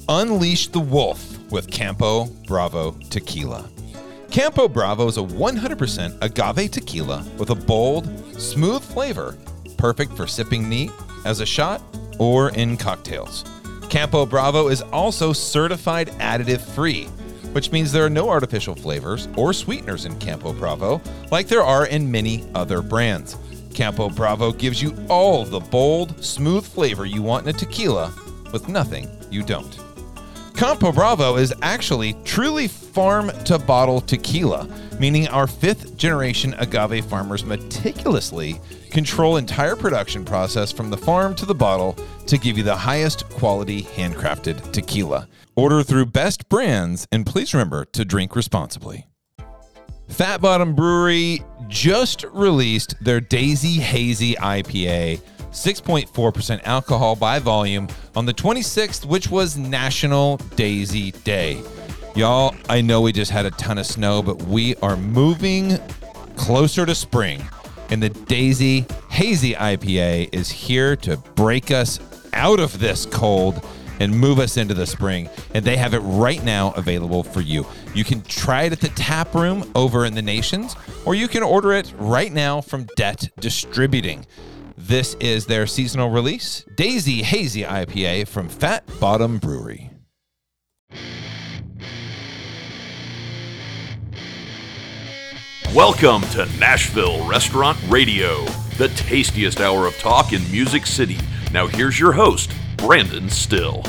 Unleash the wolf with Campo Bravo Tequila. Campo Bravo is a 100% agave tequila with a bold, smooth flavor, perfect for sipping neat, as a shot, or in cocktails. Campo Bravo is also certified additive-free, which means there are no artificial flavors or sweeteners in Campo Bravo like there are in many other brands. Campo Bravo gives you all the bold, smooth flavor you want in a tequila with nothing you don't. Campo Bravo is actually truly farm-to-bottle tequila, meaning our fifth-generation agave farmers meticulously control entire production process from the farm to the bottle to give you the highest quality handcrafted tequila. Order through best brands, and please remember to drink responsibly. Fat Bottom Brewery just released their Daisy Hazy IPA, 6.4% alcohol by volume, on the 26th, which was National Daisy Day. Y'all, I know we just had a ton of snow, but we are moving closer to spring, and the Daisy Hazy IPA is here to break us out of this cold and move us into the spring, and they have it right now available for you. You can try it at the tap room over in the Nations, or you can order it right now from Det Distributing. This is their seasonal release, Daisy Hazy IPA from Fat Bottom Brewery. Welcome to Nashville Restaurant Radio, the tastiest hour of talk in Music City. Now here's your host, Brandon Still.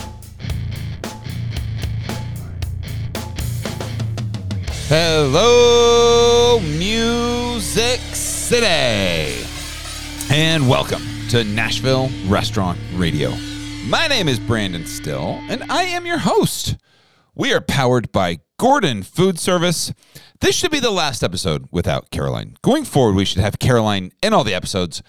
Hello, Music City, and welcome to Nashville Restaurant Radio. My name is Brandon Still, and I am your host. We are powered by Gordon Food Service. This should be the last episode without Caroline. Going forward, we should have Caroline in all the episodes.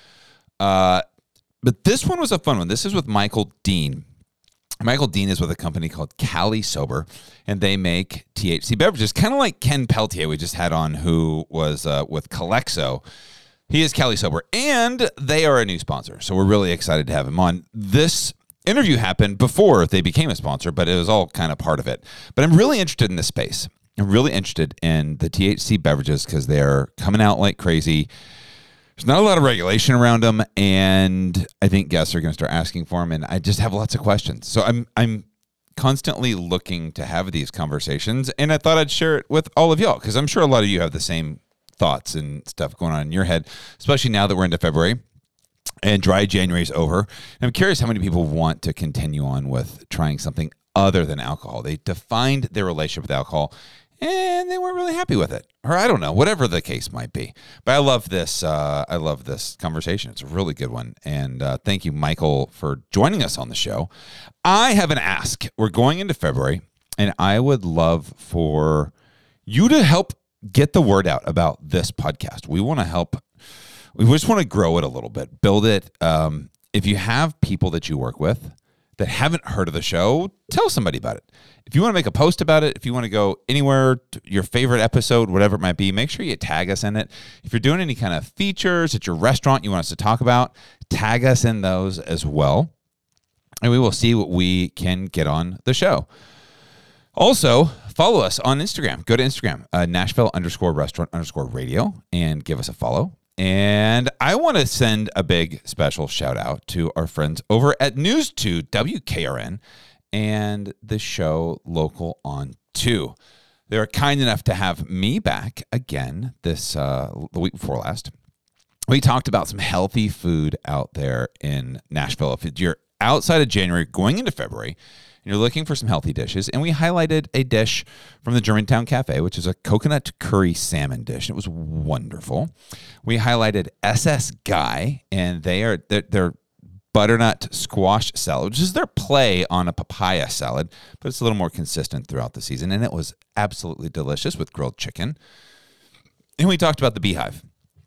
But this one was a fun one. This is with Michael Dean. Michael Dean is with a company called Cali Sober, and they make THC beverages, kind of like Ken Peltier we just had on, who was with Calexo. He is Cali Sober, and they are a new sponsor, so we're really excited to have him on. This interview happened before they became a sponsor, but it was all kind of part of it. But I'm really interested in this space. I'm really interested in the THC beverages because they're coming out like crazy. There's not a lot of regulation around them, and I think guests are going to start asking for them, and I just have lots of questions. So I'm constantly looking to have these conversations, and I thought I'd share it with all of y'all because I'm sure a lot of you have the same thoughts and stuff going on in your head, especially now that we're into February and dry January is over. And I'm curious how many people want to continue on with trying something other than alcohol. They defined their relationship with alcohol, and they weren't really happy with it. Or I don't know, whatever the case might be. But I love this conversation. It's a really good one. And thank you, Michael, for joining us on the show. I have an ask. We're going into February, and I would love for you to help get the word out about this podcast. We want to help. We just want to grow it a little bit, build it. If you have people that you work with that haven't heard of the show, tell somebody about it. If you want to make a post about it, if you want to go anywhere, your favorite episode, whatever it might be, make sure you tag us in it. If you're doing any kind of features at your restaurant you want us to talk about, tag us in those as well. And we will see what we can get on the show. Also, follow us on Instagram. Go to Instagram, Nashville_restaurant_radio, and give us a follow. And I want to send a big special shout out to our friends over at News 2 WKRN and the show Local on 2. They were kind enough to have me back again the week before last. We talked about some healthy food out there in Nashville. If you're outside of January going into February, and you're looking for some healthy dishes, and we highlighted a dish from the Germantown Cafe, which is a coconut curry salmon dish. It was wonderful. We highlighted SS Guy, and their butternut squash salad, which is their play on a papaya salad, but it's a little more consistent throughout the season, and it was absolutely delicious with grilled chicken. And we talked about the Beehive.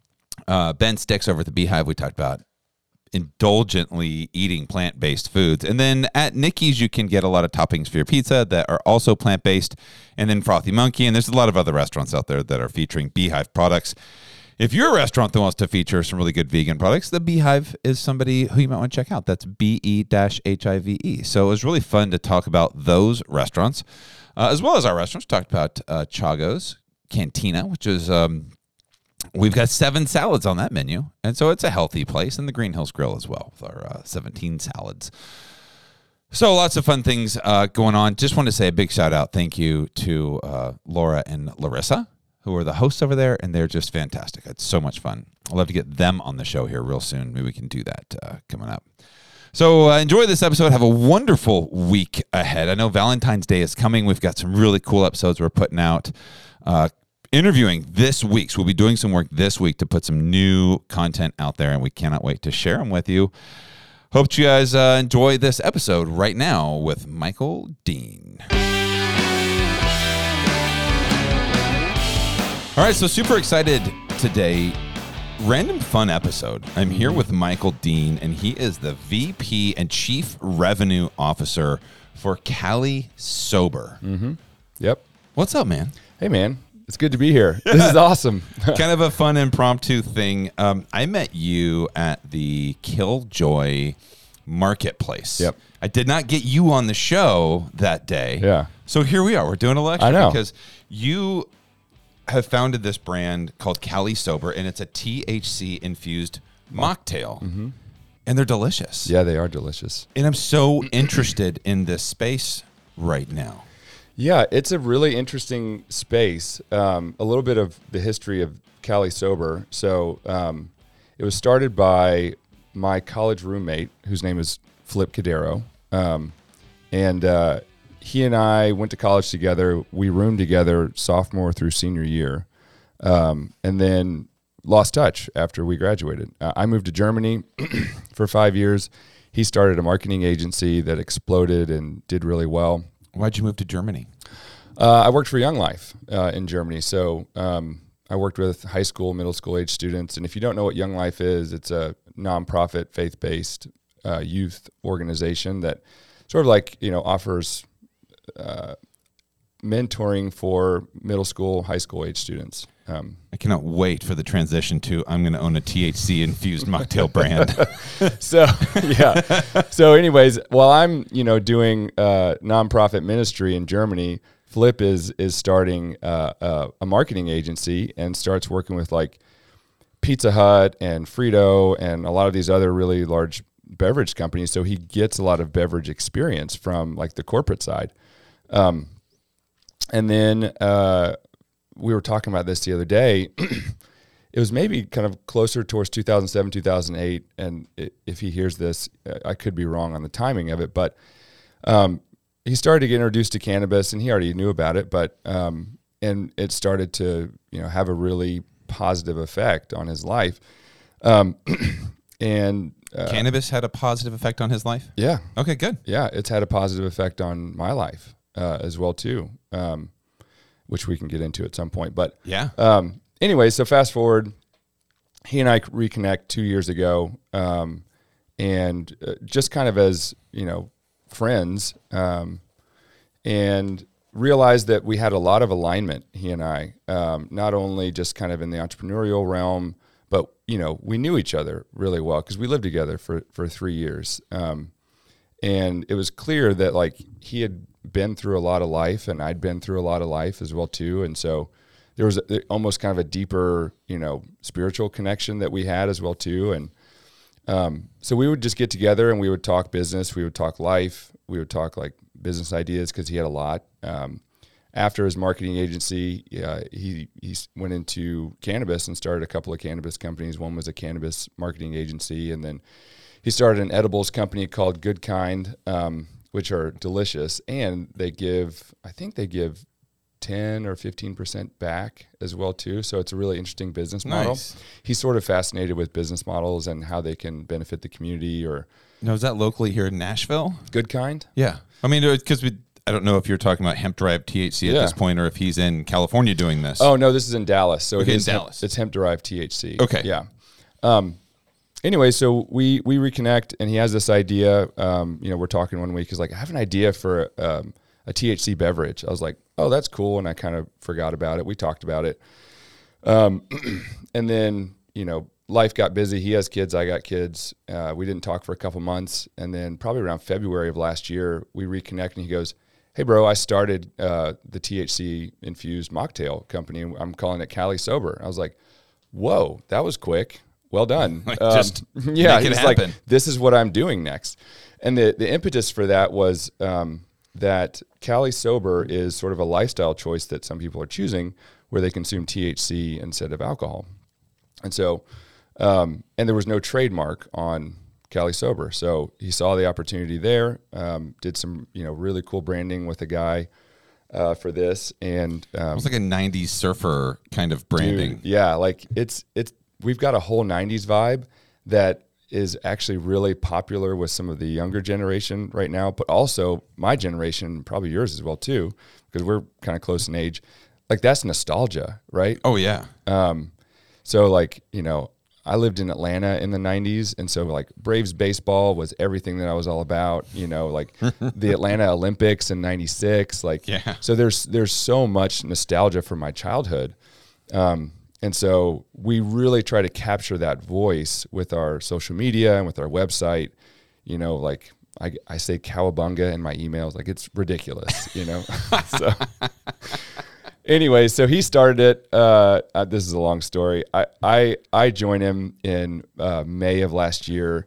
Ben Sticks over at the Beehive, we talked about indulgently eating plant-based foods. And then at Nikki's, you can get a lot of toppings for your pizza that are also plant-based. And then Frothy Monkey, and there's a lot of other restaurants out there that are featuring Beehive products. If you're a restaurant that wants to feature some really good vegan products, the Beehive is somebody who you might want to check out. That's BE-HIVE. So it was really fun to talk about those restaurants, as well as our restaurants. Talked about Chago's Cantina, which is we've got 7 salads on that menu, and so it's a healthy place, and the Green Hills Grill as well with our 17 salads. So lots of fun things going on. Just want to say a big shout out, thank you to Laura and Larissa, who are the hosts over there, and they're just fantastic. It's so much fun. I'd love to get them on the show here real soon. Maybe we can do that coming up. So enjoy this episode. Have a wonderful week ahead. I know Valentine's Day is coming. We've got some really cool episodes we're putting out. Interviewing this week. So we'll be doing some work this week to put some new content out there, and we cannot wait to share them with you. Hope you guys enjoy this episode right now with Michael Dean. All right, so super excited today. Random fun episode. I'm here with Michael Dean, and he is the VP and Chief Revenue Officer for Cali Sober. Mm-hmm. Yep. What's up, man? Hey, man. It's good to be here. This is awesome. Kind of a fun impromptu thing. I met you at the Killjoy Marketplace. Yep. I did not get you on the show that day. Yeah. So here we are. We're doing a lecture. I know. Because you have founded this brand called Cali Sober, and it's a THC-infused mocktail. Mm-hmm. And they're delicious. Yeah, they are delicious. And I'm so interested in this space right now. Yeah, it's a really interesting space. A little bit of the history of Cali Sober. So it was started by my college roommate, whose name is Flip Cadero. And he and I went to college together. We roomed together sophomore through senior year, and then lost touch after we graduated. I moved to Germany for 5 years. He started a marketing agency that exploded and did really well. Why'd you move to Germany? I worked for Young Life in Germany. So I worked with high school, middle school age students. And if you don't know what Young Life is, it's a nonprofit, faith-based youth organization that sort of like, offers mentoring for middle school, high school age students. I cannot wait for the transition to I'm going to own a THC-infused mocktail brand. So, yeah. So anyways, while I'm, doing nonprofit ministry in Germany, Flip is starting a marketing agency and starts working with like Pizza Hut and Frito and a lot of these other really large beverage companies. So he gets a lot of beverage experience from like the corporate side. And then we were talking about this the other day. It was maybe kind of closer towards 2007, 2008. And if he hears this, I could be wrong on the timing of it, but he started to get introduced to cannabis, and he already knew about it, but and it started to have a really positive effect on his life. And Cannabis had a positive effect on his life? Yeah. Okay, good. Yeah, it's had a positive effect on my life as well too, which we can get into at some point. But yeah. Anyway, so fast forward, he and I reconnect 2 years ago, and just kind of as friends, and realized that we had a lot of alignment, he and I, not only just kind of in the entrepreneurial realm, but we knew each other really well because we lived together for 3 years, and it was clear that like he had been through a lot of life, and I'd been through a lot of life as well too, and so there was almost kind of a deeper spiritual connection that we had as well too, and so we would just get together and we would talk business, we would talk life, we would talk like business ideas because he had a lot. After his marketing agency, he went into cannabis and started a couple of cannabis companies. One was a cannabis marketing agency, and then he started an edibles company called Good Kind, which are delicious, and I think they give 10 or 15% back as well too. So it's a really interesting business model. Nice. He's sort of fascinated with business models and how they can benefit the community. Or Now, is that locally here in Nashville? Good Kind? Yeah. I mean, because I don't know if you're talking about hemp-derived THC at this point or if he's in California doing this. Oh, no, this is in Dallas. So okay, it is in Dallas. It's hemp-derived THC. Okay. Yeah. Anyway, so we reconnect, and he has this idea. We're talking one week. He's like, I have an idea for a THC beverage. I was like, oh, that's cool. And I kind of forgot about it. We talked about it. And then, life got busy. He has kids. I got kids. We didn't talk for a couple months. And then probably around February of last year, we reconnect and he goes, "Hey bro, I started the THC infused mocktail company. I'm calling it Cali Sober." I was like, "Whoa, that was quick. Well done." Just yeah. make it He's happen. like, "This is what I'm doing next." And the impetus for that was that Cali Sober is sort of a lifestyle choice that some people are choosing where they consume THC instead of alcohol. And so, and there was no trademark on Cali Sober. So he saw the opportunity there, did some, really cool branding with a guy for this. And It was like a 90s surfer kind of branding. dude, yeah, like it's we've got a whole 90s vibe that is actually really popular with some of the younger generation right now, but also my generation, probably yours as well too, because we're kind of close in age. Like that's nostalgia, right? Oh, yeah. So like, I lived in Atlanta in the 90s. And so like Braves baseball was everything that I was all about, like the Atlanta Olympics in 96. Like, Yeah. So there's so much nostalgia from my childhood. And so we really try to capture that voice with our social media and with our website. Like I say cowabunga in my emails, like it's ridiculous, So anyway, so he started it. This is a long story. I joined him in May of last year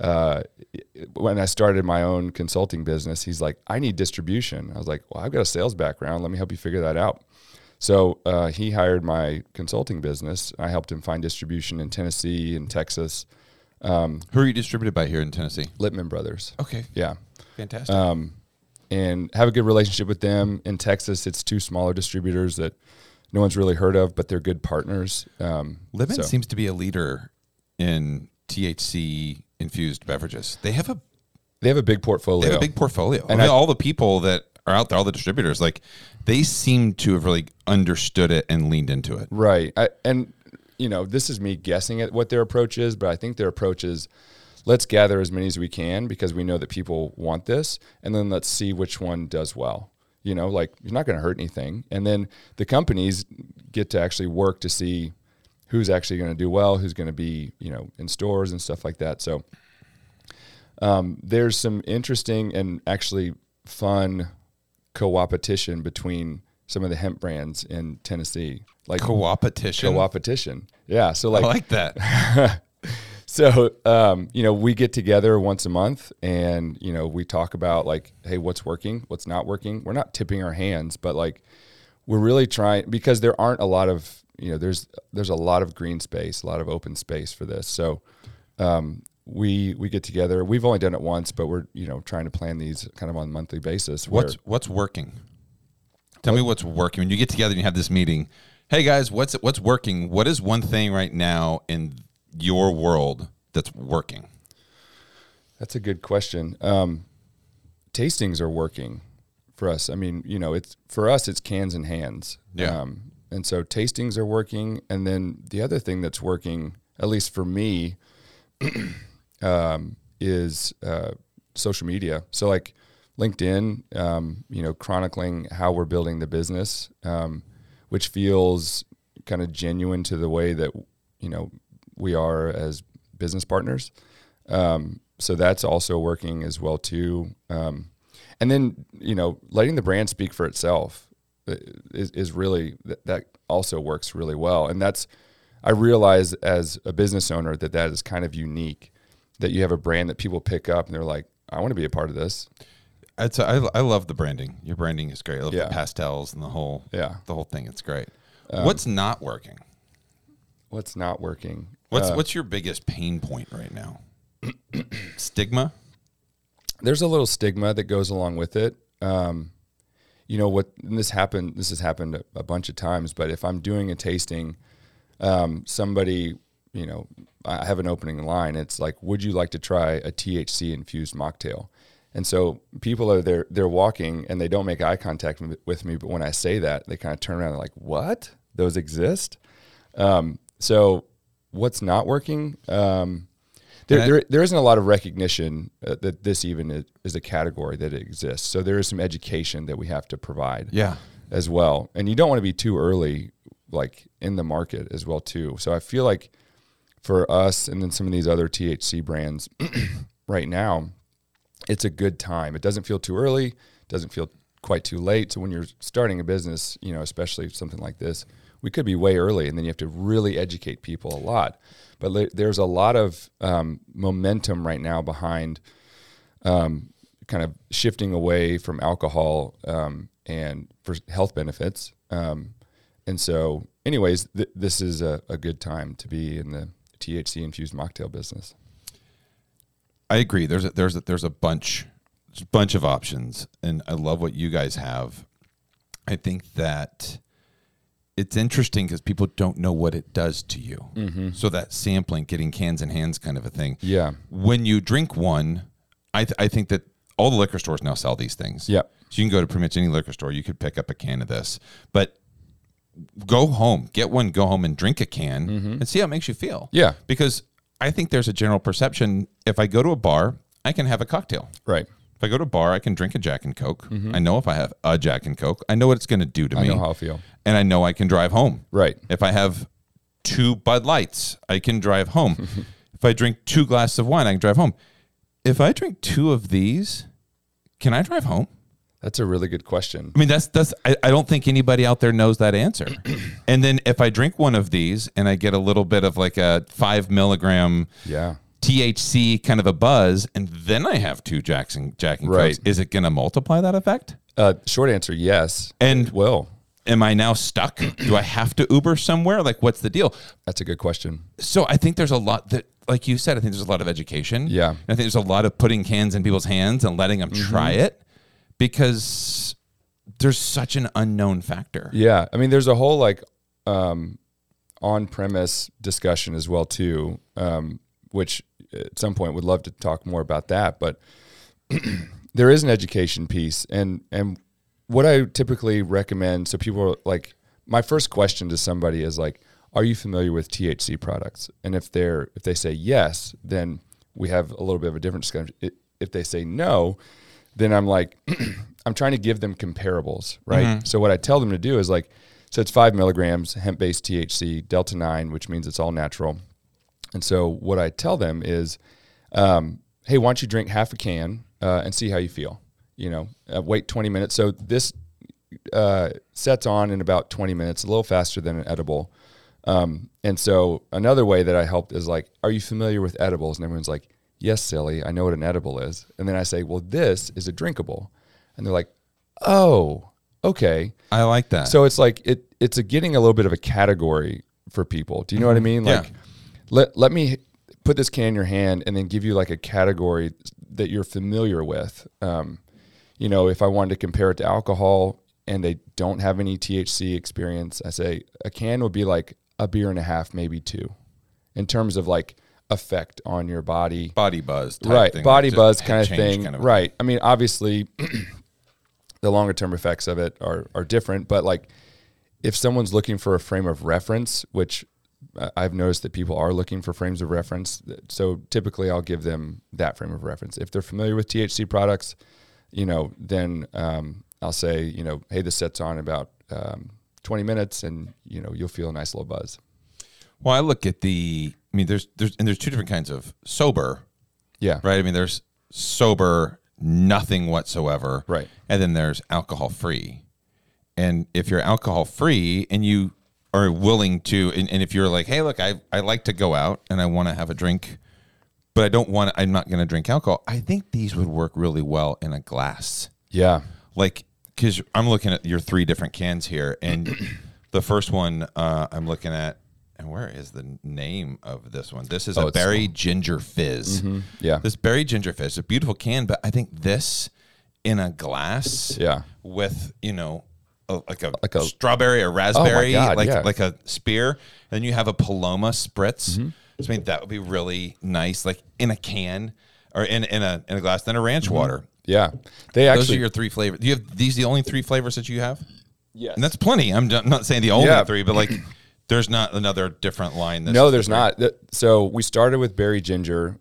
when I started my own consulting business. He's like, "I need distribution." I was like, "Well, I've got a sales background. Let me help you figure that out." So he hired my consulting business. I helped him find distribution in Tennessee and Texas. Who are you distributed by here in Tennessee? Littman Brothers. Okay. Yeah. Fantastic. And have a good relationship with them. In Texas, it's two smaller distributors that no one's really heard of, but they're good partners. Littman seems to be a leader in THC infused beverages. They have a big portfolio. They have a big portfolio. And all the people that are out there, all the distributors, like they seem to have really understood it and leaned into it. Right. This is me guessing at what their approach is, but I think their approach is let's gather as many as we can because we know that people want this, and then let's see which one does well. Like you're not going to hurt anything. And then the companies get to actually work to see who's actually going to do well, who's going to be, in stores and stuff like that. So there's some interesting and actually fun co-opetition between some of the hemp brands in Tennessee. Like co-opetition. Yeah. So like, I like that. So, we get together once a month and, we talk about like, hey, what's working, what's not working. We're not tipping our hands, but like, we're really trying because there aren't a lot of, there's a lot of green space, a lot of open space for this. So, we get together. We've only done it once, but we're, trying to plan these kind of on a monthly basis. What's working? Tell me what's working. When you get together and you have this meeting, hey guys, what's working? What is one thing right now in your world that's working? That's a good question. Tastings are working for us. I mean, it's for us, it's cans and hands. Yeah. And so tastings are working. And then the other thing that's working, at least for me, is social media. So like LinkedIn, chronicling how we're building the business, which feels kind of genuine to the way that, we are as business partners. So that's also working as well too. And then, letting the brand speak for itself is really, that also works really well. And I realize as a business owner that is kind of unique, that you have a brand that people pick up and they're like, I want to be a part of this. I love the branding. Your branding is great. I love Yeah. the pastels and the whole thing. It's great. What's not working? What's not working? What's your biggest pain point right now? Stigma? There's a little stigma that goes along with it. This has happened a bunch of times, but if I'm doing a tasting, somebody, I have an opening line. It's like, would you like to try a THC infused mocktail? And so people are there, they're walking and they don't make eye contact with me. But when I say that, they kind of turn around and they're like, what? Those exist? So what's not working? There isn't a lot of recognition that this even is a category that exists. So there is some education that we have to provide Yeah. as well. And you don't want to be too early like in the market as well too. So I feel like for us and then some of these other THC brands right now, it's a good time. It doesn't feel too early, doesn't feel quite too late. So when you're starting a business, you know, especially something like this, we could be way early, and then you have to really educate people a lot. But there's a lot of momentum right now behind kind of shifting away from alcohol and for health benefits. And so anyways, this is a good time to be in the THC infused mocktail business. I agree. There's a bunch of options, and I love what you guys have. I think that it's interesting because people don't know what it does to you. Mm-hmm. So that sampling, getting cans in hands kind of a thing. Yeah. When you drink one, I think that all the liquor stores now sell these things. Yeah. So you can go to pretty much any liquor store. You could pick up a can of this. But go home, get one, go home and drink a can and see how it makes you feel. Yeah. Because I think there's a general perception, if I go to a bar, I can have a cocktail. Right. If I go to a bar, I can drink a Jack and Coke. I know if I have a Jack and Coke, I know what it's going to do to me. I know how I feel. And I know I can drive home. Right. If I have 2 Bud Lights, I can drive home. If I drink 2 glasses of wine, I can drive home. If I drink 2 of these, can I drive home? That's a really good question. I mean, I don't think anybody out there knows that answer. And then if I drink one of these and I get a little bit of like a 5 milligram THC kind of a buzz, and then I have 2 Jack and Right. Cokes, is it going to multiply that effect? Short answer, yes. And it will. Am I now stuck? Do I have to Uber somewhere? Like, what's the deal? That's a good question. So I think there's a lot that, like you said, I think there's a lot of education. Yeah. And I think there's a lot of putting cans in people's hands and letting them try it, because there's such an unknown factor. Yeah. I mean, there's a whole like on-premise discussion as well too, which at some point would love to talk more about that. But there is an education piece. And what I typically recommend, so people are like, my first question to somebody is like, are you familiar with THC products? And if they say yes, then we have a little bit of a different discussion. If they say no, then I'm like, I'm trying to give them comparables, right? Mm-hmm. So what I tell them to do is like, so it's 5 milligrams hemp-based THC, Delta 9, which means it's all natural. And so what I tell them is, hey, why don't you drink half a can and see how you feel? You know, wait 20 minutes. So this sets on in about 20 minutes, a little faster than an edible. And so another way that I helped is like, are you familiar with edibles? And everyone's like, yes, silly, I know what an edible is. And then I say, well, this is a drinkable. And they're like, oh, okay. I like that. So it's like, it's getting a little bit of a category for people. Do you know what I mean? Like, let me put this can in your hand and then give you like a category that you're familiar with. You know, if I wanted to compare it to alcohol and they don't have any THC experience, I say a can would be like a beer and a half, maybe 2, in terms of like effect on your body. Body buzz type right. thing. Body Like buzz kind of thing. Kind of right. I mean, obviously the longer term effects of it are different, but like if someone's looking for a frame of reference, which I've noticed that people are looking for frames of reference. So typically I'll give them that frame of reference. If they're familiar with THC products, you know, then I'll say, you know, hey, this sets on in about 20 minutes and, you know, you'll feel a nice little buzz. Well, I look at there's 2 different kinds of sober. Yeah. Right. I mean, there's sober, nothing whatsoever. Right. And then there's alcohol free. And if you're alcohol free and you are willing to, and if you're like, hey, look, I like to go out and I want to have a drink, but I'm not going to drink alcohol. I think these would work really well in a glass. Yeah. Like, because I'm looking at your 3 different cans here, and the first one I'm looking at, and where is the name of this one? This is a berry ginger fizz. Mm-hmm. Yeah. This berry ginger fizz, a beautiful can, but I think this in a glass with, you know, like a strawberry or raspberry, like a spear, and then you have a Paloma spritz. Mm-hmm. So I mean, that would be really nice, like in a can or in a glass, then a ranch water. Yeah. Those are your 3 flavors. Do you have these the only 3 flavors that you have? Yes. And that's plenty. I'm not saying the only 3, but like there's not another different line. No, there's not. So we started with berry ginger,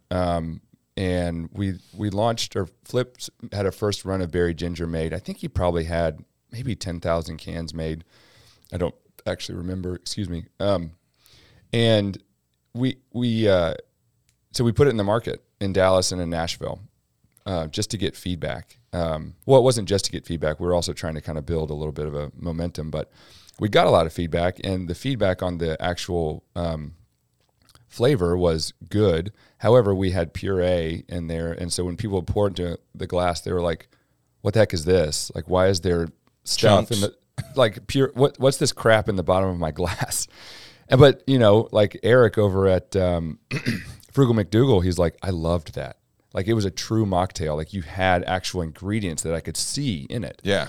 and we launched, or Flip had a first run of berry ginger made. I think he probably had maybe 10,000 cans made. I actually remember. Excuse me. And we so we put it in the market in Dallas and in Nashville, just to get feedback. Well, it wasn't just to get feedback. We were also trying to kind of build a little bit of a momentum, but we got a lot of feedback, and the feedback on the actual flavor was good. However, we had puree in there, and so when people poured into the glass, they were like, "What the heck is this? Like, why is there stuff Chunks. in the like pure? What's this crap in the bottom of my glass?" But like Eric over at Frugal McDougal, he's like, "I loved that. Like, it was a true mocktail. Like, you had actual ingredients that I could see in it." Yeah.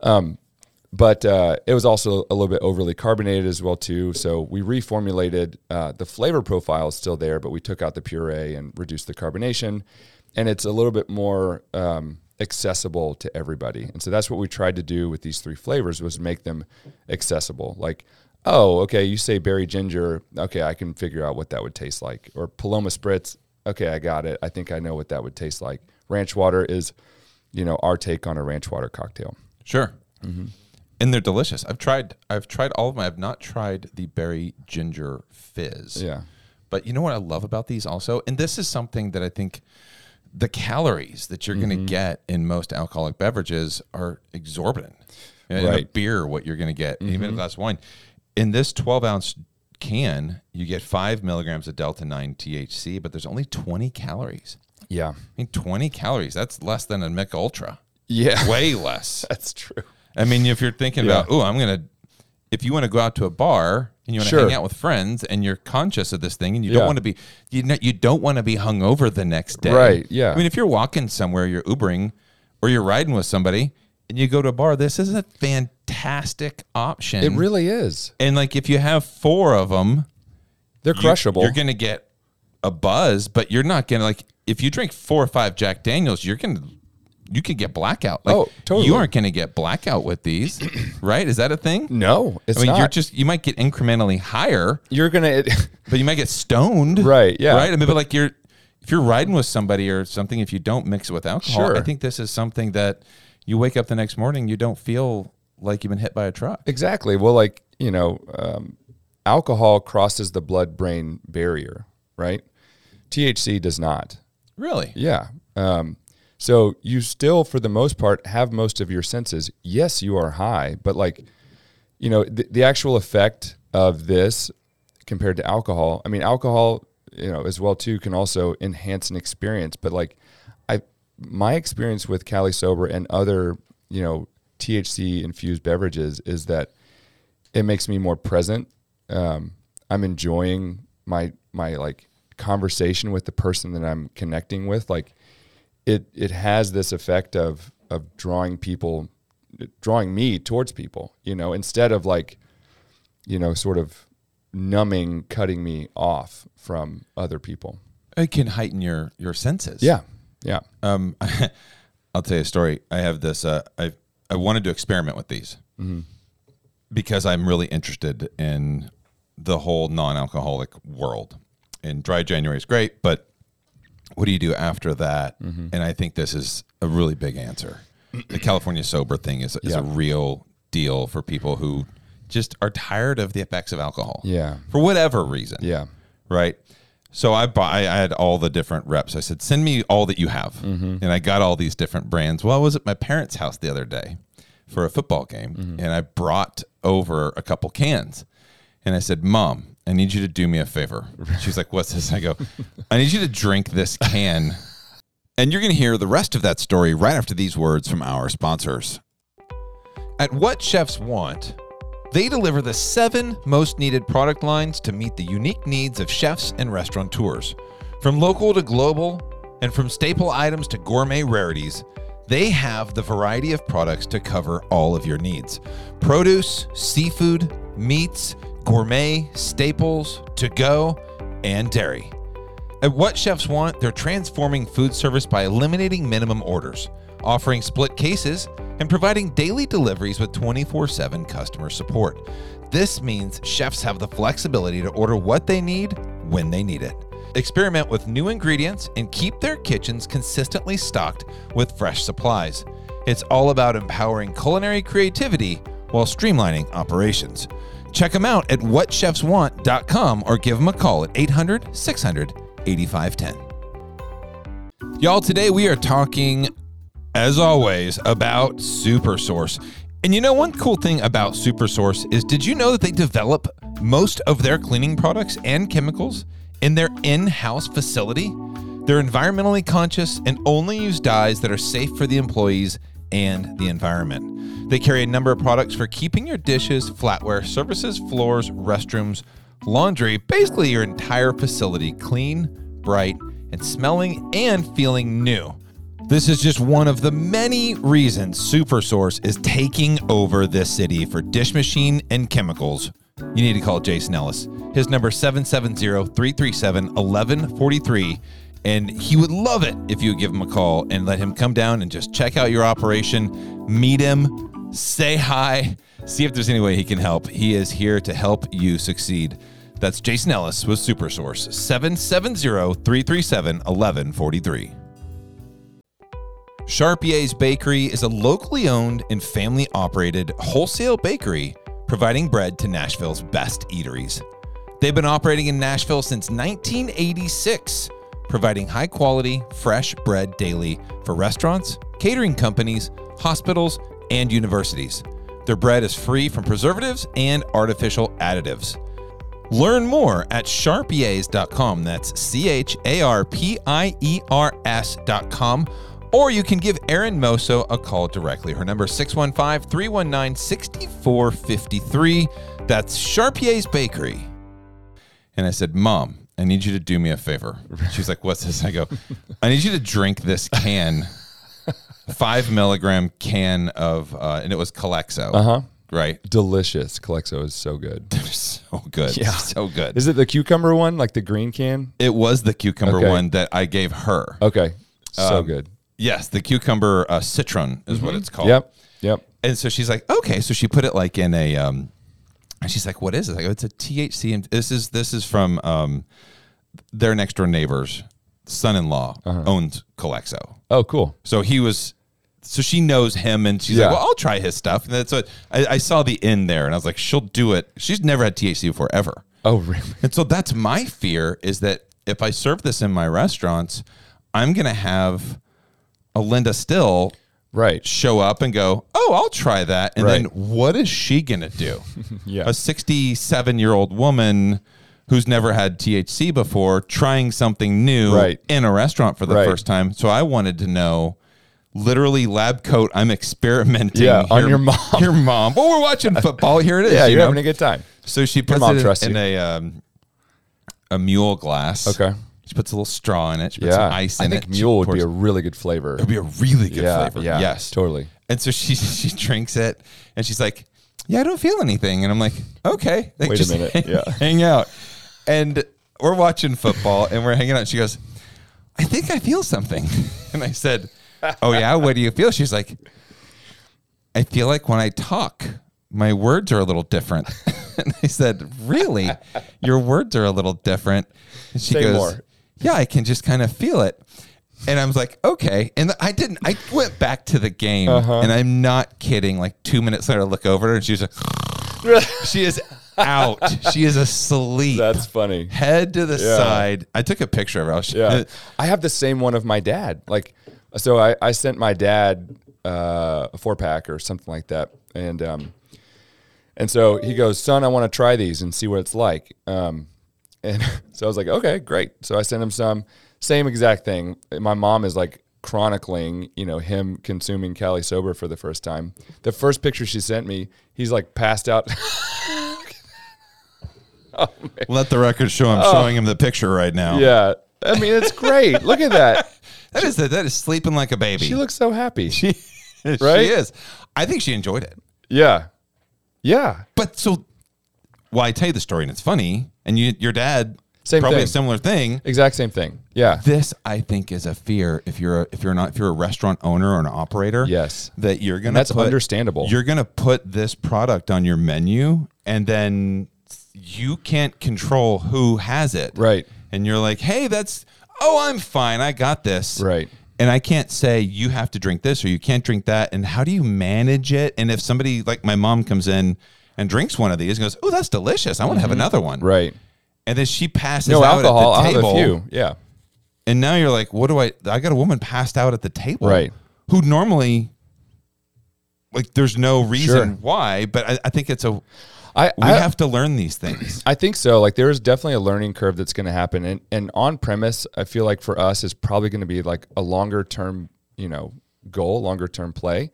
But it was also a little bit overly carbonated as well too. So we reformulated. The flavor profile is still there, but we took out the puree and reduced the carbonation, and it's a little bit more accessible to everybody. And so that's what we tried to do with these 3 flavors, was make them accessible. Like, oh, okay, you say berry ginger, okay, I can figure out what that would taste like. Or Paloma Spritz, okay, I got it. I think I know what that would taste like. Ranch water is, our take on a ranch water cocktail. Sure. And they're delicious. I've tried all of them. I have not tried the berry ginger fizz. Yeah. But you know what I love about these also? And this is something that I think the calories that you're going to get in most alcoholic beverages are exorbitant. In a Right. beer, what you're going to get, even a glass of wine. In this 12-ounce can, you get 5 milligrams of Delta-9 THC, but there's only 20 calories. Yeah. I mean, 20 calories, that's less than a Mick Ultra. Yeah. Way less. That's true. I mean, if you're thinking about, if you want to go out to a bar and you want to Sure. hang out with friends and you're conscious of this thing and you Yeah. don't want to be, you don't want to be hungover the next day. Right, yeah. I mean, if you're walking somewhere, you're Ubering or you're riding with somebody and you go to a bar, this is a fantastic option. It really is. And like, if you have 4 of them, They're crushable. You're going to get a buzz, but you're not going to, like, if you drink 4 or 5 Jack Daniels, you could get blackout. Like, Oh, totally. You aren't going to get blackout with these, right? Is that a thing? No, it's I mean, not. you might get incrementally higher, You're going to... but you might get stoned. Right, yeah. Right? I mean, but like if you're riding with somebody or something, if you don't mix it with alcohol, Sure. I think this is something that you wake up the next morning, you don't feel like you've been hit by a truck. Exactly. Well, like, alcohol crosses the blood-brain barrier, right? THC does not. Really? Yeah. So you still, for the most part, have most of your senses. Yes, you are high, but like, the actual effect of this compared to alcohol, I mean, alcohol, as well too, can also enhance an experience. But like, my experience with Cali Sober and other, THC infused beverages is that it makes me more present. I'm enjoying my like conversation with the person that I'm connecting with. Like, it has this effect of drawing me towards people, instead of like, sort of numbing, cutting me off from other people. It can heighten your senses. Yeah. Yeah. I'll tell you a story. I have this, I wanted to experiment with these because I'm really interested in the whole non-alcoholic world. And dry January is great, but what do you do after that? And I think this is a really big answer. The California sober thing is a real deal for people who just are tired of the effects of alcohol. Yeah. For whatever reason. Yeah. Right. So I had all the different reps. I said, send me all that you have. And I got all these different brands. Well, I was at my parents' house the other day for a football game, and I brought over a couple cans. And I said, Mom, I need you to do me a favor. She's like, what's this? I go, I need you to drink this can. And you're going to hear the rest of that story right after these words from our sponsors. At What Chefs Want, they deliver the 7 most needed product lines to meet the unique needs of chefs and restaurateurs. From local to global, and from staple items to gourmet rarities, they have the variety of products to cover all of your needs. Produce, seafood, meats, gourmet, staples, to-go, and dairy. At What Chefs Want, they're transforming food service by eliminating minimum orders, offering split cases, and providing daily deliveries with 24/7 customer support. This means chefs have the flexibility to order what they need when they need it. Experiment with new ingredients and keep their kitchens consistently stocked with fresh supplies. It's all about empowering culinary creativity while streamlining operations. Check them out at whatchefswant.com or give them a call at 800-600-8510. Y'all, today we are talking, as always, about SuperSource. And you know, one cool thing about SuperSource is, did you know that they develop most of their cleaning products and chemicals in their in-house facility? They're environmentally conscious and only use dyes that are safe for the employees and the environment. They carry a number of products for keeping your dishes, flatware, surfaces, floors, restrooms, laundry, basically your entire facility clean, bright, and smelling and feeling new. This is just one of the many reasons SuperSource is taking over this city for dish machine and chemicals. You need to call Jason Ellis. His number is 770-337-1143. And he would love it if you would give him a call and let him come down and just check out your operation, meet him, say hi, see if there's any way he can help. He is here to help you succeed. That's Jason Ellis with SuperSource, 770-337-1143. Charpier's Bakery is a locally owned and family-operated wholesale bakery providing bread to Nashville's best eateries. They've been operating in Nashville since 1986, providing high-quality, fresh bread daily for restaurants, catering companies, hospitals, and universities. Their bread is free from preservatives and artificial additives. Learn more at charpiers.com. That's CHARPIERS.com. Or you can give Erin Moso a call directly. Her number is 615-319-6453. That's Charpier's Bakery. And I said, Mom, I need you to do me a favor. She's like, what's this? I go, I need you to drink this can, 5 milligram can of, and it was Calexo. Uh-huh. Right? Delicious. Calexo is so good. So good. Yeah. So good. Is it the cucumber one, like the green can? It was the cucumber one that I gave her. Okay. So good. Yes, the cucumber citron is what it's called. Yep. And so she's like, okay. So she put it like in a, and she's like, what is it? I go, it's a THC. And this is from their next door neighbor's son-in-law owns Calexo. Oh, cool. So she knows him, and she's like, well, I'll try his stuff. And that's what I saw the in there, and I was like, she'll do it. She's never had THC before, ever. Oh, really? And so that's my fear, is that if I serve this in my restaurants, I'm going to have a Linda Still show up and go, oh, I'll try that. And then what is she going to do? Yeah. A 67-year-old woman who's never had THC before trying something new in a restaurant for the first time. So I wanted to know, literally lab coat, I'm experimenting. Yeah, on your mom. Your mom. Well, we're watching football. Here it is. Yeah, you're having a good time. So she puts it in a mule glass. Okay. She puts a little straw in it. She puts some ice in it. I think mule would be a really good flavor. It would be a really good flavor. Yeah, yes. Totally. And so she drinks it, and she's like, yeah, I don't feel anything. And I'm like, okay. Like, Wait a minute. Hang out. And we're watching football, and we're hanging out. And she goes, I think I feel something. And I said, oh, yeah? What do you feel? She's like, I feel like when I talk, my words are a little different. And I said, really? Your words are a little different. And she goes, more. Yeah, I can just kind of feel it. And I was like, okay. And I went back to the game, and I'm not kidding. Like 2 minutes later, I look over her, and she's like, she is out. She is asleep. That's funny. Head to the side. I took a picture of her. I have the same one of my dad. Like, so I sent my dad a 4-pack or something like that. And so he goes, son, I want to try these and see what it's like. And so I was like, okay, great. So I sent him some. Same exact thing. My mom is like chronicling, him consuming Cali Sober for the first time. The first picture she sent me, he's like passed out. Let the record show I'm showing him the picture right now. Yeah. I mean, it's great. Look at that. That is sleeping like a baby. She looks so happy. She is. I think she enjoyed it. Yeah. Yeah. But I tell you the story, and it's funny, and your dad same probably thing. a similar thing. Exact same thing. Yeah. This, I think, is a fear if you're a restaurant owner or an operator. Yes. That you're gonna. That's understandable. You're gonna put this product on your menu, and then you can't control who has it. Right. And you're like, hey, I'm fine. I got this. Right. And I can't say you have to drink this or you can't drink that. And how do you manage it? And if somebody like my mom comes in and drinks one of these and goes, "Oh, that's delicious. I want to have another one." Right. And then she passes No out alcohol. at I'll the have table. a few. Yeah. And now you're like, what do I got a woman passed out at the table. Right. Who normally, like, there's no reason Sure. why, but I think it's we I have to learn these things. I think so. Like there is definitely a learning curve that's going to happen. And on premise, I feel like for us is probably going to be like a longer term, goal, longer term play.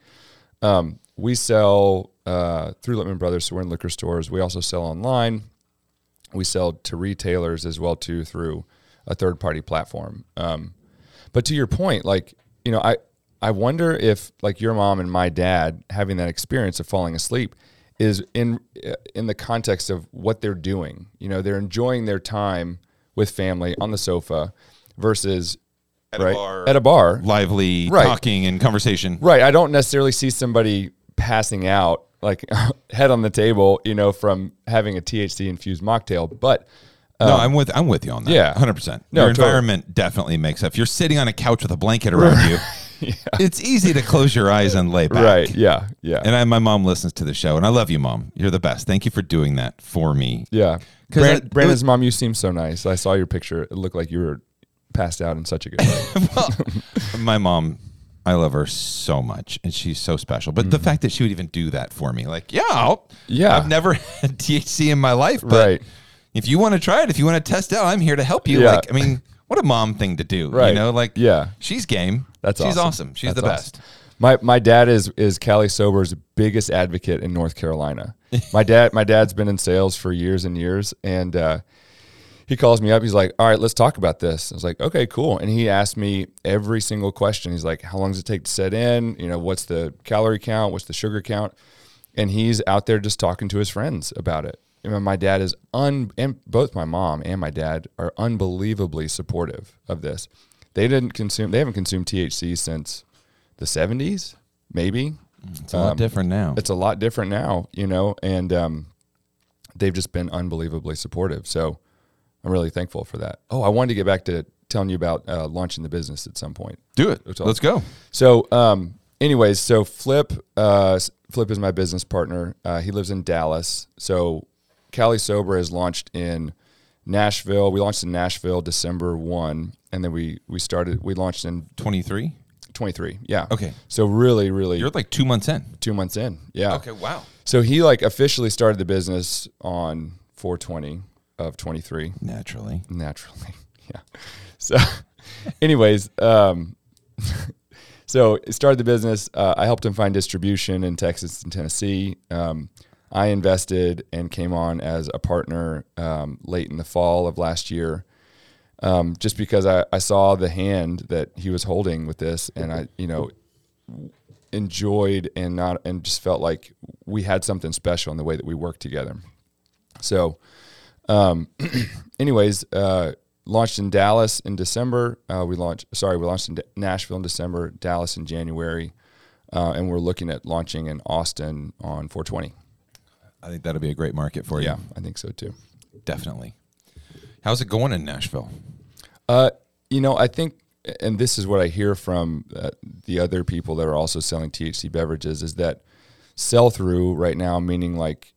We sell through Littman Brothers, so we're in liquor stores. We also sell online. We sell to retailers as well too through a third party platform. But to your point, like, I wonder if like your mom and my dad having that experience of falling asleep is in the context of what they're doing. They're enjoying their time with family on the sofa versus At a bar, lively Right. talking and conversation. Right. I don't necessarily see somebody passing out like head on the table, from having a THC infused mocktail, but No, I'm with you on that. Yeah. 100%. No, Your totally. environment definitely makes up. If you're sitting on a couch with a blanket around you, it's easy to close your eyes and lay back. right. Yeah. Yeah. And my mom listens to the show, and I love you, Mom. You're the best. Thank you for doing that for me. Yeah. 'Cause Brandon's mom, you seem so nice. I saw your picture. It looked like you were passed out in such a good way. Well, my mom, I love her so much, and she's so special. But the fact that she would even do that for me, like, Yeah. I've never had THC in my life, but Right. if you want to try it, if you want to test it out, I'm here to help you. Yeah. Like, I mean, what a mom thing to do, Right. Like, she's game. She's awesome. She's That's the awesome. best. My dad is Cali Sober's biggest advocate in North Carolina. My dad's been in sales for years and years, and he calls me up. He's like, "All right, let's talk about this." I was like, "Okay, cool." And he asked me every single question. He's like, "How long does it take to set in? What's the calorie count? What's the sugar count?" And he's out there just talking to his friends about it. My dad is and both my mom and my dad are unbelievably supportive of this. They haven't consumed THC since the 70s, maybe. It's a lot different now. It's a lot different now, and they've just been unbelievably supportive. So I'm really thankful for that. Oh, I wanted to get back to telling you about launching the business at some point. Do it. Let's go. So, anyways, Flip is my business partner. He lives in Dallas. So Cali Sober has launched in Nashville. We launched in Nashville December 1, and then we launched in 23? 23. Yeah. Okay. So really, You're like 2 months in. 2 months in. Yeah. Okay, wow. So he officially started the business on 4/20 of 23. Naturally. Yeah. So anyways, so he started the business. I helped him find distribution in Texas and Tennessee. I invested and came on as a partner late in the fall of last year, just because I saw the hand that he was holding with this, and I, enjoyed and just felt like we had something special in the way that we worked together. So, anyways, launched in Dallas in December. We launched in Nashville in December, Dallas in January, and we're looking at launching in Austin on 4/20. I think that'll be a great market for you. Yeah, I think so too. Definitely. How's it going in Nashville? I think, and this is what I hear from the other people that are also selling THC beverages, is that sell-through right now, meaning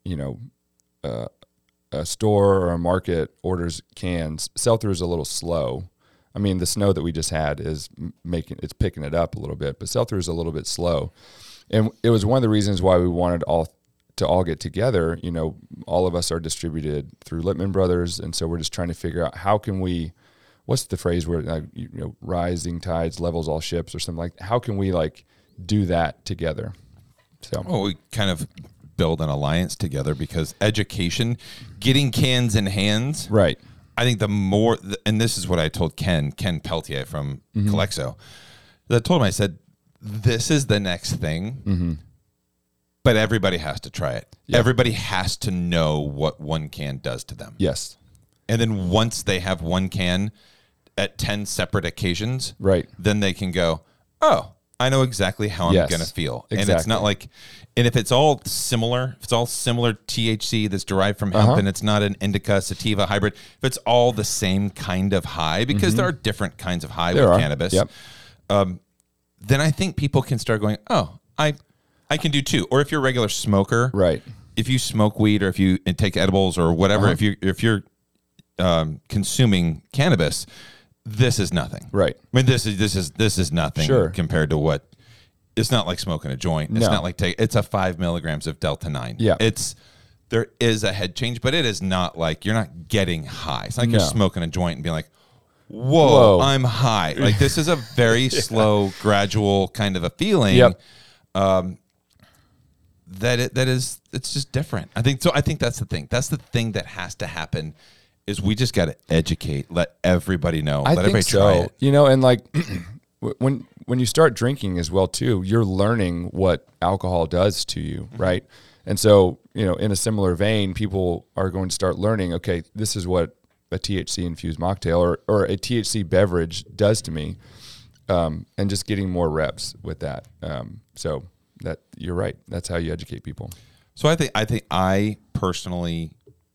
a store or a market orders cans, sell-through is a little slow. I mean, the snow that we just had is it's picking it up a little bit, but sell-through is a little bit slow. And it was one of the reasons why we wanted to all get together. All of us are distributed through Littman Brothers, and so we're just trying to figure out how can we, what's the phrase where rising tides levels all ships or something like that. How can we do that together? So we kind of build an alliance together, because education, getting cans in hands, right. I think the more, and this is what I told Ken Peltier from Calexo. I told him, I said, this is the next thing, but everybody has to try it. Yeah. Everybody has to know what one can does to them. Yes. And then once they have one can at 10 separate occasions, Right. then they can go, oh, I know exactly how I'm Yes, going to feel. exactly. And it's not like, and if it's all similar THC that's derived from hemp, and it's not an indica, sativa hybrid, if it's all the same kind of high, because there are different kinds of high with cannabis, Yep. then I think people can start going, oh, I can do too. Or if you're a regular smoker, Right. if you smoke weed or if you take edibles or whatever, if you're consuming cannabis, this is nothing. Right. I mean, this is nothing compared to what. It's not like smoking a joint. It's not like it's a 5 milligrams of Delta 9. Yeah. There is a head change, but it is not like you're not getting high. It's not like you're smoking a joint and being like, whoa, I'm high. Like this is a very slow, gradual kind of a feeling. Yep. It's just different. I think that's the thing. That's the thing that has to happen is we just got to educate, let everybody know, let everybody try it. You know, and like when you start drinking as well too, you're learning what alcohol does to you, right? And so, you know, in a similar vein, people are going to start learning, okay, this is what a THC infused mocktail or a THC beverage does to me, and just getting more reps with that. So that you're right. That's how you educate people. So I think I personally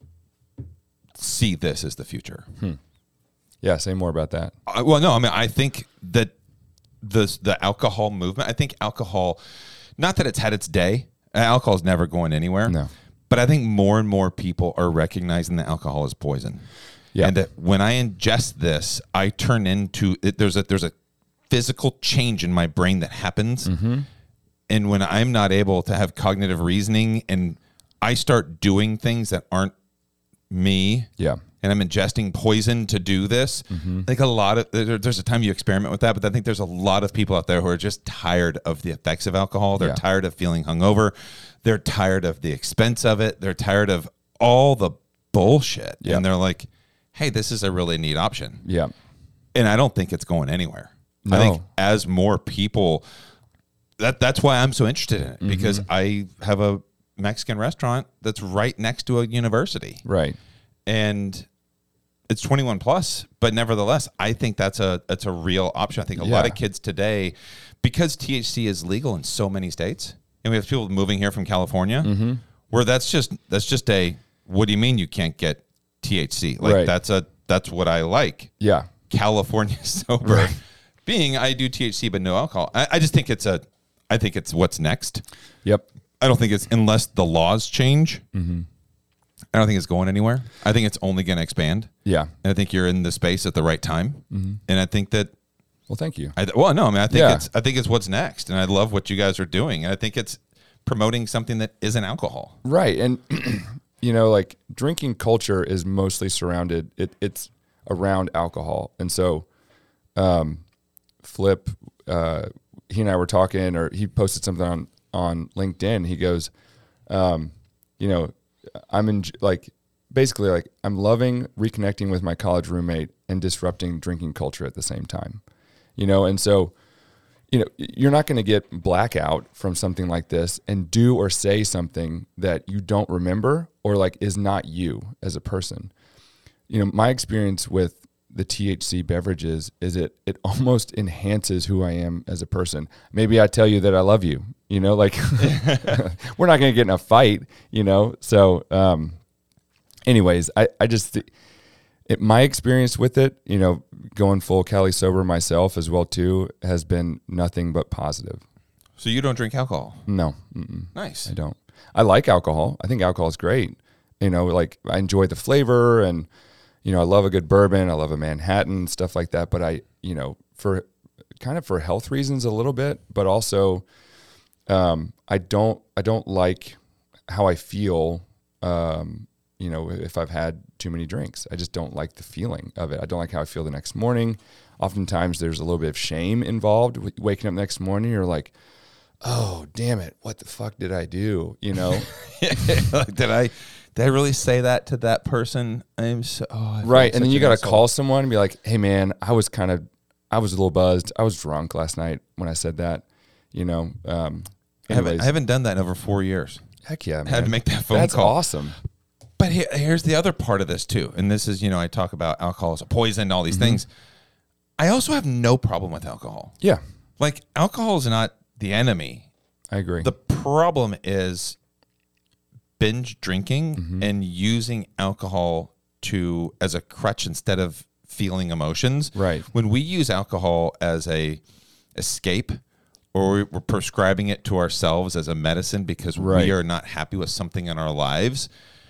see this as the future. Yeah, say more about that. I think that the alcohol movement. I think alcohol, not that it's had its day. Alcohol is never going anywhere. No. But I think more and more people are recognizing that alcohol is poison. Yeah. And that when I ingest this, I turn into it. There's a physical change in my brain that happens. Mm-hmm. And when I'm not able to have cognitive reasoning and I start doing things that aren't me. Yeah. And I'm ingesting poison to do this. Mm-hmm. I think there's a time you experiment with that, but I think there's a lot of people out there who are just tired of the effects of alcohol. They're tired of feeling hungover. They're tired of the expense of it. They're tired of all the bullshit. Yeah. And they're like, hey, this is a really neat option. Yeah. And I don't think it's going anywhere. No. I think as more people, that's why I'm so interested in it, because I have a Mexican restaurant that's right next to a university. Right. And it's 21 plus, but nevertheless, I think that's a real option. I think a lot of kids today, because THC is legal in so many states, and we have people moving here from California, where that's just a, what do you mean you can't get THC? Like that's what I like. Yeah. California sober. Right. Being I do THC but no alcohol. I just think it's what's next. Yep. I don't think it's, unless the laws change. I don't think it's going anywhere. I think it's only going to expand. Yeah. And I think you're in the space at the right time. And I think that. Well, thank you. I think it's what's next. And I love what you guys are doing. And I think it's promoting something that isn't alcohol. Right. And, you know, like drinking culture is mostly surrounded. It's around alcohol. And so, Flip, he and I were talking, or he posted something on LinkedIn. He goes, you know, I'm loving reconnecting with my college roommate and disrupting drinking culture at the same time, you know? And so, you know, you're not going to get blackout from something like this and do or say something that you don't remember or like is not you as a person. You know, my experience with the THC beverages is it almost enhances who I am as a person. Maybe I tell you that I love you, you know, like we're not going to get in a fight, you know? So, anyways, I just, my experience with it, you know, going full Cali sober myself as well too, has been nothing but positive. So you don't drink alcohol? No. Nice. I don't. I like alcohol. I think alcohol is great. You know, like I enjoy the flavor and, you know, I love a good bourbon. I love a Manhattan, stuff like that. But I, you know, for health reasons a little bit, but also, I don't like how I feel, you know, if I've had too many drinks. I just don't like the feeling of it. I don't like how I feel the next morning. Oftentimes there's a little bit of shame involved. Waking up next morning, you're like, oh, damn it. What the fuck did I do? You know? Like, did I really say that to that person? Right. And then you got to call someone and be like, hey man, I was a little buzzed. I was drunk last night when I said that, you know? I haven't done that in over 4 years. Heck yeah, man. I had to make that phone That's call. That's awesome. But here's the other part of this too. And this is, you know, I talk about alcohol as a poison and all these things. I also have no problem with alcohol. Yeah. Like alcohol is not the enemy. I agree. The problem is binge drinking and using alcohol as a crutch instead of feeling emotions. Right. When we use alcohol as a escape or we're prescribing it to ourselves as a medicine because Right. we are not happy with something in our lives,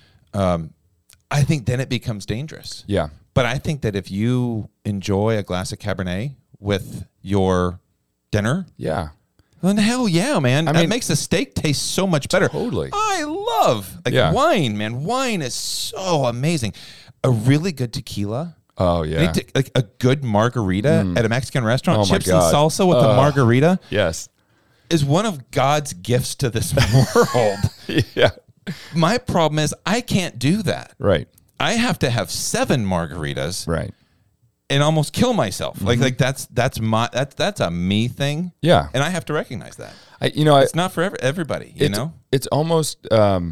I think then it becomes dangerous. Yeah. But I think that if you enjoy a glass of Cabernet with your dinner, Yeah. then hell yeah, man. I That mean- makes the steak taste so much better. Totally. I love Yeah. wine, man. Wine is so amazing. A really good tequila. Oh, yeah. Like a good margarita at a Mexican restaurant, Oh, my chips and God. salsa with a margarita Yes. is one of God's gifts to this world. Yeah. My problem is I can't do that. Right. I have to have 7 margaritas Right. and almost kill myself. Like that's a me thing. Yeah. And I have to recognize that. It's It's not for everybody, you know? It's almost,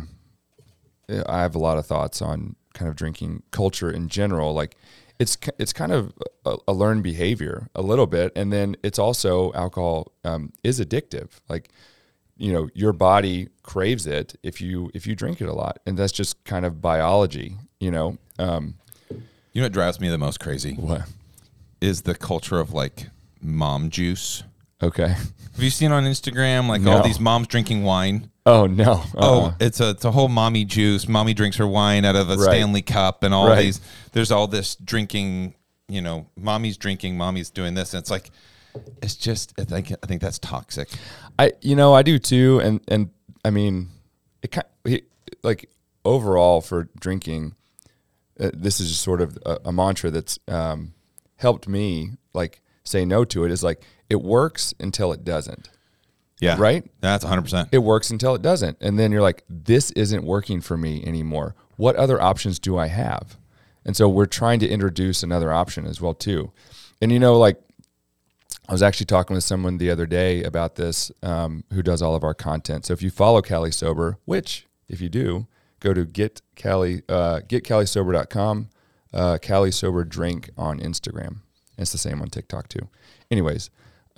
I have a lot of thoughts on kind of drinking culture in general. Like it's kind of a learned behavior a little bit. And then it's also alcohol is addictive. Like, your body craves it if you drink it a lot. And that's just kind of biology, You know what drives me the most crazy? What? Is the culture of like mom juice. Okay. Have you seen on Instagram like No. all these moms drinking wine? Oh, no. Oh, it's a whole mommy juice. Mommy drinks her wine out of a Right. Stanley cup and all Right. these. There's all this drinking. Mommy's drinking, mommy's doing this, and it's like, it's just. I think that's toxic. I do too. And I mean, like overall for drinking, this is just sort of a mantra that's helped me like say no to it, is like, it works until it doesn't. Yeah, Right? That's 100%. It works until it doesn't. And then you're like, this isn't working for me anymore. What other options do I have? And so we're trying to introduce another option as well too. And like, I was actually talking with someone the other day about this, who does all of our content. So if you follow Cali Sober, which if you do, go to getcalisober.com, Cali Sober Drink on Instagram. It's the same on TikTok too. Anyways,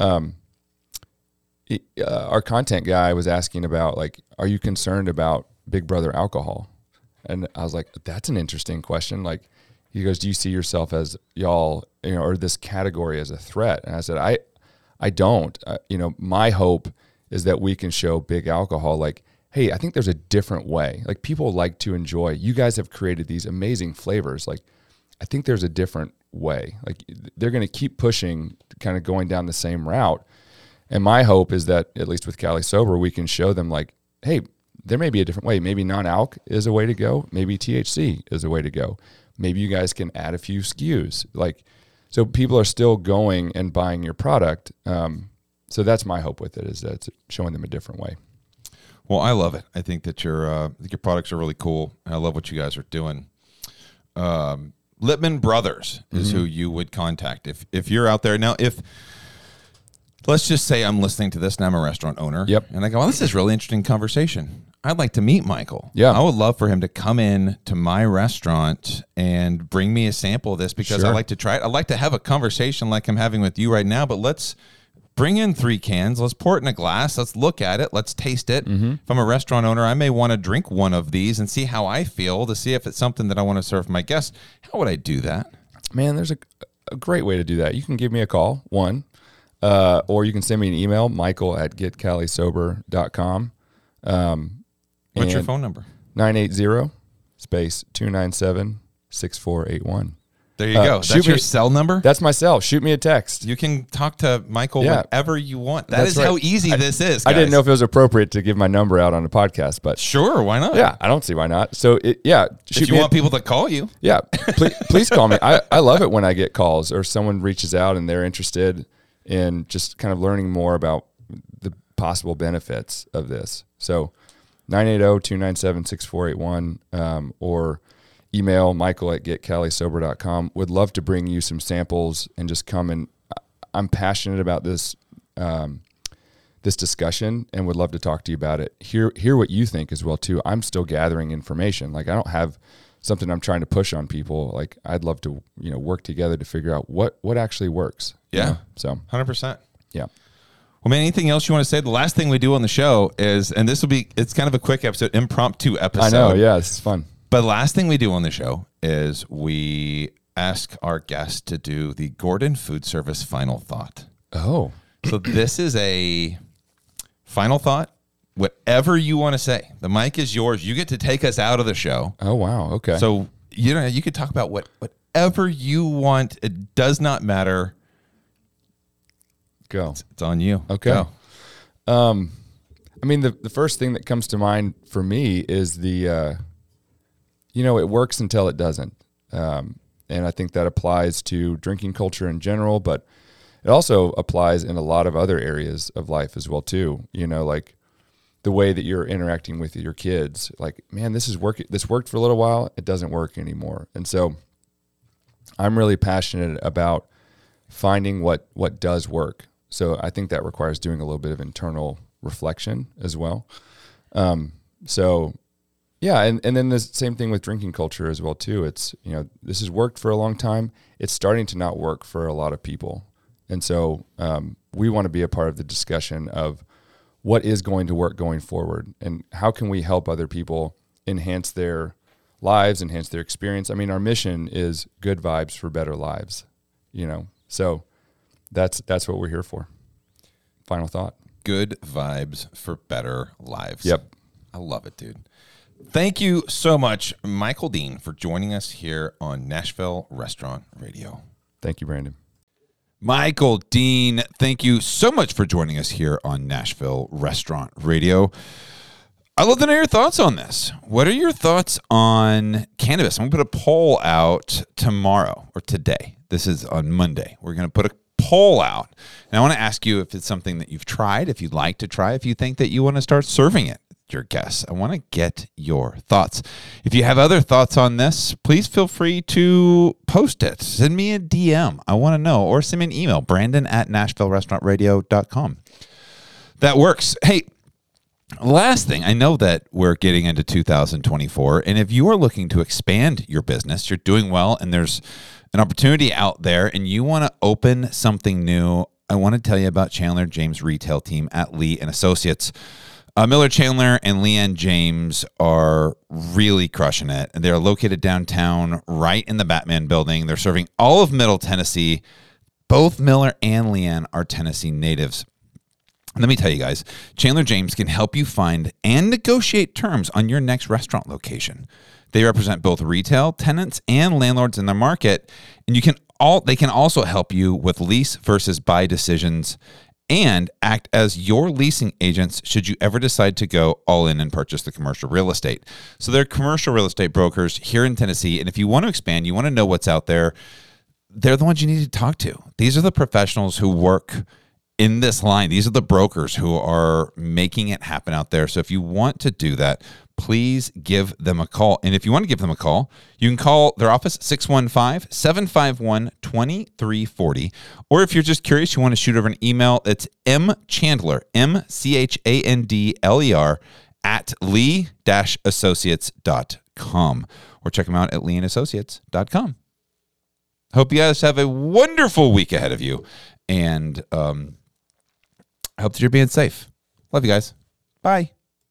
our content guy was asking about like, are you concerned about Big Brother alcohol? And I was like, that's an interesting question. Like, he goes, do you see yourself as y'all, or this category as a threat? And I said, I don't. My hope is that we can show big alcohol like, hey, I think there's a different way. Like, people like to enjoy. You guys have created these amazing flavors. Like, I think there's a different way. Like, they're going to keep pushing, kind of going down the same route. And my hope is that, at least with Cali Sober, we can show them like, hey, there may be a different way. Maybe non-alc is a way to go. Maybe THC is a way to go. Maybe you guys can add a few SKUs. Like, so people are still going and buying your product. So that's my hope with it, is that it's showing them a different way. Well, I love it. I think that your products are really cool. I love what you guys are doing. Lippman Brothers is who you would contact if you're out there now. If let's just say I'm listening to this and I'm a restaurant owner. Yep. And I go, well, this is a really interesting conversation. I'd like to meet Michael. Yeah. I would love for him to come in to my restaurant and bring me a sample of this because I Sure. like to try it. I'd like to have a conversation like I'm having with you right now, but let's bring in 3 cans. Let's pour it in a glass. Let's look at it. Let's taste it. If I'm a restaurant owner, I may want to drink one of these and see how I feel to see if it's something that I want to serve my guests. How would I do that? Man, there's a great way to do that. You can give me a call, or you can send me an email, michael@getcalisober.com. What's your And phone number? 980-297-6481. There you go. shoot That's your me- cell number? That's my cell. Shoot me a text. You can talk to Michael Yeah. whenever you want. That's That is right. how easy this is, I didn't guys. know if it was appropriate to give my number out on the podcast, but Sure, why not? yeah, I don't see why not. So If shoot you me want people to call you. yeah, please call me. I love it when I get calls or someone reaches out and they're interested in just kind of learning more about the possible benefits of this. So 980-297-6481, or email michael@getcalisober.com. Would love to bring you some samples and just come and I'm passionate about this this discussion and would love to talk to you about it. Hear what you think as well too. I'm still gathering information. Like, I don't have something I'm trying to push on people. Like, I'd love to, work together to figure out what actually works. Yeah. So 100%. yeah. Well, man, anything else you want to say? The last thing we do on the show is, and it's kind of a quick episode, impromptu episode. I know. Yeah. This is fun. But the last thing we do on the show is we ask our guests to do the Gordon Food Service final thought. Oh, So this is a final thought. Whatever you want to say, the mic is yours. You get to take us out of the show. Oh, wow. Okay. So, you could talk about whatever you want. It does not matter. Go. It's on you. Okay. Go. I mean, the first thing that comes to mind for me is it works until it doesn't. And I think that applies to drinking culture in general, but it also applies in a lot of other areas of life as well, too. Like the way that you're interacting with your kids, like, man, this worked for a little while. It doesn't work anymore. And so I'm really passionate about finding what does work. So I think that requires doing a little bit of internal reflection as well. Yeah. And then the same thing with drinking culture as well, too. It's, this has worked for a long time. It's starting to not work for a lot of people. And so we want to be a part of the discussion of what is going to work going forward and how can we help other people enhance their lives, enhance their experience. I mean, our mission is good vibes for better lives, so that's what we're here for. Final thought. Good vibes for better lives. Yep. I love it, dude. Thank you so much, Michael Dean, for joining us here on Nashville Restaurant Radio. Thank you, Brandon. Michael Dean, thank you so much for joining us here on Nashville Restaurant Radio. I'd love to know your thoughts on this. What are your thoughts on cannabis? I'm going to put a poll out tomorrow or today. This is on Monday. We're going to put a poll out. And I want to ask you if it's something that you've tried, if you'd like to try, if you think that you want to start serving it. Your guests. I want to get your thoughts. If you have other thoughts on this, please feel free to post it. Send me a DM. I want to know. Or send me an email, brandon@nashvillerestaurantradio.com. That works. Hey, last thing, I know that we're getting into 2024, and if you are looking to expand your business, you're doing well, and there's an opportunity out there, and you want to open something new, I want to tell you about Chandler James retail team at Lee & Associates. Miller Chandler and Leanne James are really crushing it. They're located downtown, right in the Batman building. They're serving all of Middle Tennessee. Both Miller and Leanne are Tennessee natives. Let me tell you guys, Chandler James can help you find and negotiate terms on your next restaurant location. They represent both retail tenants and landlords in their market, and they can also help you with lease versus buy decisions and act as your leasing agents should you ever decide to go all in and purchase the commercial real estate. So they're commercial real estate brokers here in Tennessee, and if you want to expand, you want to know what's out there, they're the ones you need to talk to. These are the professionals who work in this line. These are the brokers who are making it happen out there. So if you want to do that, please give them a call. And if you want to give them a call, you can call their office, 615-751-2340. Or if you're just curious, you want to shoot over an email, it's mchandler, MCHANDLER, at lee-associates.com. Or check them out at leeandassociates.com. Hope you guys have a wonderful week ahead of you. And I hope that you're being safe. Love you guys. Bye.